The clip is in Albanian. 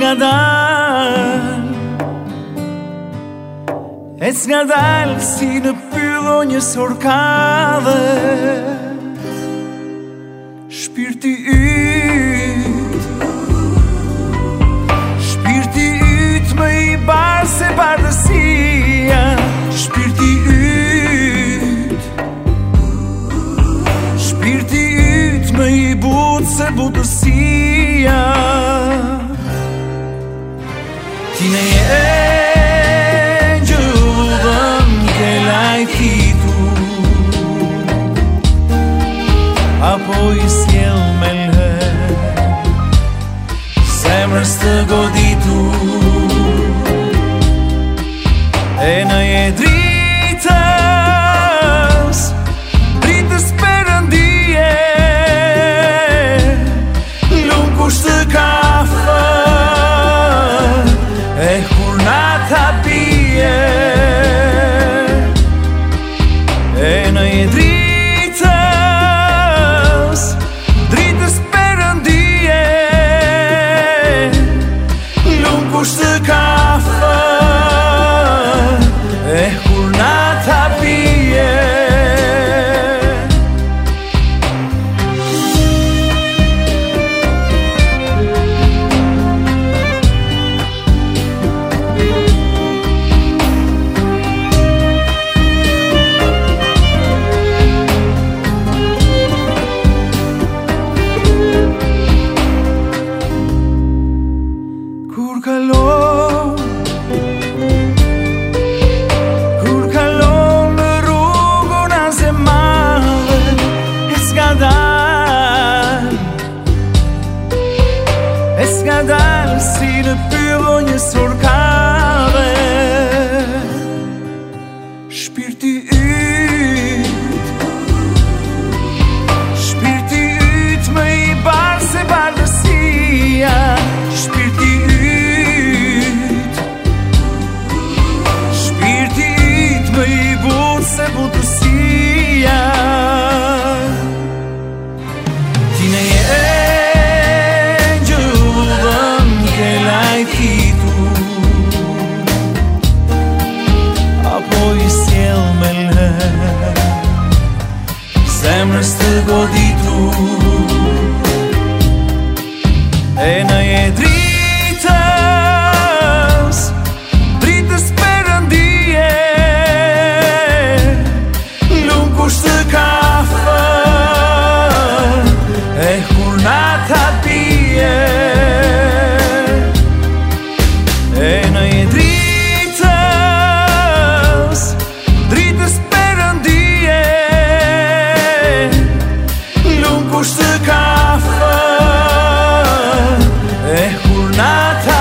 s'nga dal si në pyllo një sorkave. Shpirti yt më i barë se bardësia. Shpirti yt më i butë se butësia. Ti në gjëllën ke lajtitu, apo i sjell me lher zemrës të goditu. E në je dritës perëndije, lumë kusht të kafe, e kur nata bie. E në je dritës perëndije, lumë kusht të kafe, e kur nata bie. Kur kalon në rrugun as e madhe, e s'ka dal si në pyllo një sorkave. Shpirti yt më i barë se bardësia. Shpirti yt më i butë se butësia. Ti në je gjëllën ke lajtitu, apo i sjell me lher zemrës të goditu. E në je dritës perëndije, lumë kusht të kafe, e kur nata bie. E në je dritës perëndije, lumë kusht të kafe, e kur nata